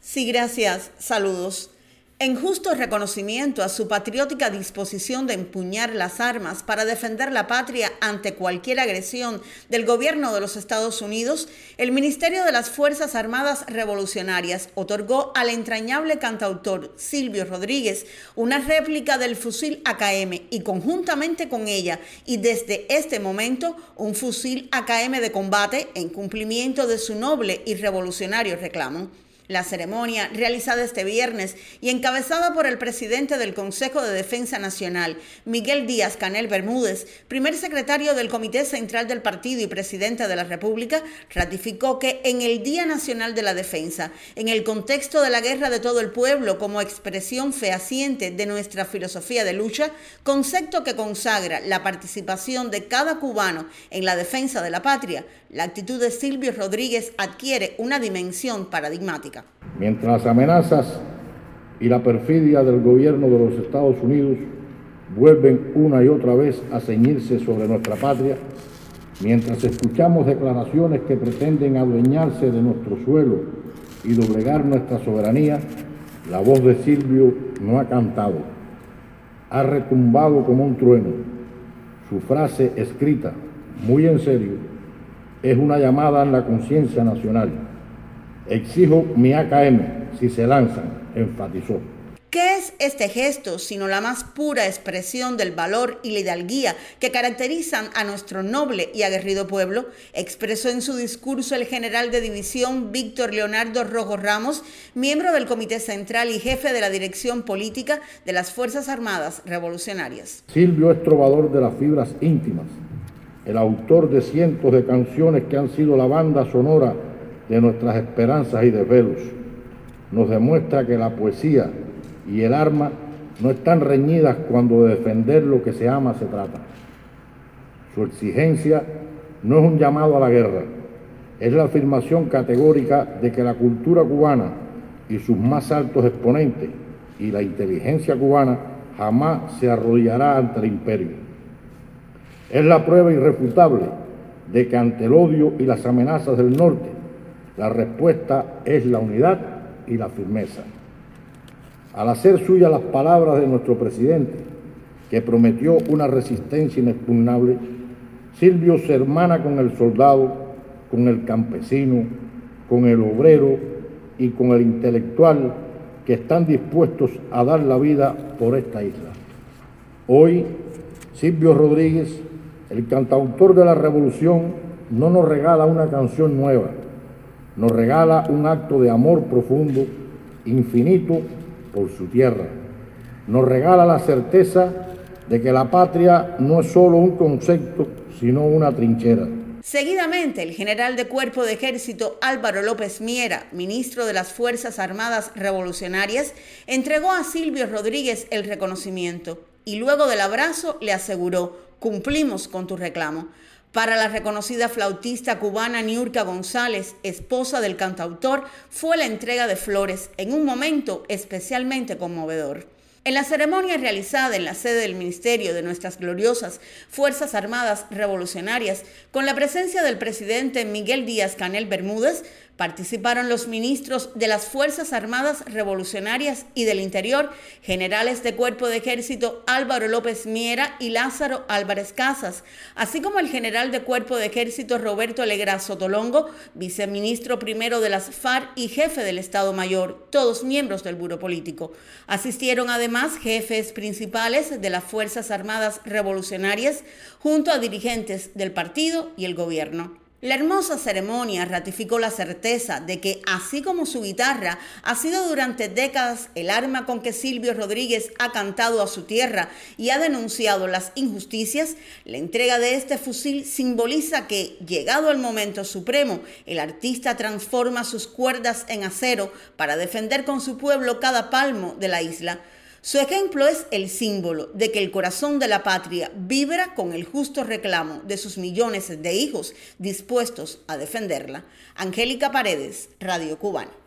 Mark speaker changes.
Speaker 1: Sí, gracias. Saludos. En justo reconocimiento a su patriótica disposición de empuñar las armas para defender la patria ante cualquier agresión del gobierno de los Estados Unidos, el Ministerio de las Fuerzas Armadas Revolucionarias otorgó al entrañable cantautor Silvio Rodríguez una réplica del fusil AKM y conjuntamente con ella y desde este momento un fusil AKM de combate en cumplimiento de su noble y revolucionario reclamo. La ceremonia, realizada este viernes y encabezada por el presidente del Consejo de Defensa Nacional, Miguel Díaz-Canel Bermúdez, primer secretario del Comité Central del Partido y presidente de la República, ratificó que en el Día Nacional de la Defensa, en el contexto de la guerra de todo el pueblo como expresión fehaciente de nuestra filosofía de lucha, concepto que consagra la participación de cada cubano en la defensa de la patria, la actitud de Silvio Rodríguez adquiere una dimensión paradigmática.
Speaker 2: Mientras las amenazas y la perfidia del gobierno de los Estados Unidos vuelven una y otra vez a ceñirse sobre nuestra patria, mientras escuchamos declaraciones que pretenden adueñarse de nuestro suelo y doblegar nuestra soberanía, la voz de Silvio no ha cantado, ha retumbado como un trueno. Su frase escrita, muy en serio, es una llamada en la conciencia nacional. Exijo mi AKM si se lanzan, enfatizó.
Speaker 1: ¿Qué es este gesto sino la más pura expresión del valor y la hidalguía que caracterizan a nuestro noble y aguerrido pueblo? Expresó en su discurso el general de división Víctor Leonardo Rojo Ramos, miembro del Comité Central y jefe de la Dirección Política de las Fuerzas Armadas Revolucionarias.
Speaker 2: Silvio es trovador de las fibras íntimas, el autor de cientos de canciones que han sido la banda sonora de nuestras esperanzas y desvelos. Nos demuestra que la poesía y el arma no están reñidas cuando de defender lo que se ama se trata. Su exigencia no es un llamado a la guerra, es la afirmación categórica de que la cultura cubana y sus más altos exponentes y la inteligencia cubana jamás se arrodillará ante el imperio. Es la prueba irrefutable de que ante el odio y las amenazas del norte, la respuesta es la unidad y la firmeza. Al hacer suyas las palabras de nuestro presidente, que prometió una resistencia inexpugnable, Silvio se hermana con el soldado, con el campesino, con el obrero y con el intelectual que están dispuestos a dar la vida por esta isla. Hoy, Silvio Rodríguez, el cantautor de la revolución, no nos regala una canción nueva, nos regala un acto de amor profundo, infinito por su tierra. Nos regala la certeza de que la patria no es solo un concepto, sino una trinchera.
Speaker 1: Seguidamente, el general de Cuerpo de Ejército Álvaro López Miera, ministro de las Fuerzas Armadas Revolucionarias, entregó a Silvio Rodríguez el reconocimiento y luego del abrazo le aseguró: cumplimos con tu reclamo. Para la reconocida flautista cubana Niurka González, esposa del cantautor, fue la entrega de flores en un momento especialmente conmovedor. En la ceremonia realizada en la sede del Ministerio de nuestras gloriosas Fuerzas Armadas Revolucionarias, con la presencia del presidente Miguel Díaz-Canel Bermúdez, participaron los ministros de las Fuerzas Armadas Revolucionarias y del Interior, generales de Cuerpo de Ejército Álvaro López Miera y Lázaro Álvarez Casas, así como el general de Cuerpo de Ejército Roberto Alegra Sotolongo, viceministro primero de las FARC y jefe del Estado Mayor, todos miembros del Buró Político. Asistieron además jefes principales de las Fuerzas Armadas Revolucionarias, junto a dirigentes del partido y el gobierno. La hermosa ceremonia ratificó la certeza de que, así como su guitarra ha sido durante décadas el arma con que Silvio Rodríguez ha cantado a su tierra y ha denunciado las injusticias, la entrega de este fusil simboliza que, llegado el momento supremo, el artista transforma sus cuerdas en acero para defender con su pueblo cada palmo de la isla. Su ejemplo es el símbolo de que el corazón de la patria vibra con el justo reclamo de sus millones de hijos dispuestos a defenderla. Angélica Paredes, Radio Cubana.